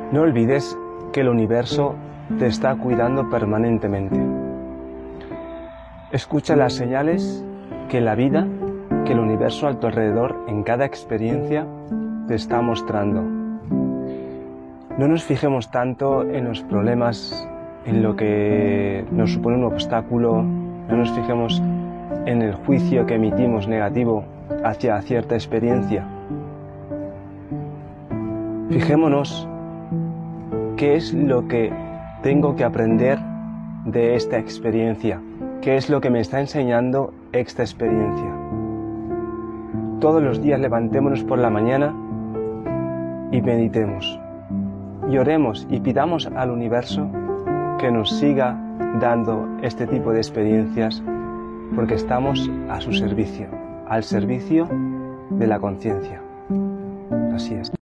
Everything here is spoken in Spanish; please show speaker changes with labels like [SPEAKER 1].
[SPEAKER 1] No olvides que el universo te está cuidando permanentemente. Escucha las señales que la vida, que el universo a tu alrededor en cada experiencia te está mostrando. No nos fijemos tanto en los problemas, en lo que nos supone un obstáculo, no nos fijemos en el juicio que emitimos negativo hacia cierta experiencia. Fijémonos qué es lo que tengo que aprender de esta experiencia, qué es lo que me está enseñando esta experiencia. Todos los días levantémonos por la mañana y meditemos, y oremos y pidamos al universo que nos siga dando este tipo de experiencias, porque estamos a su servicio, al servicio de la conciencia. Así es.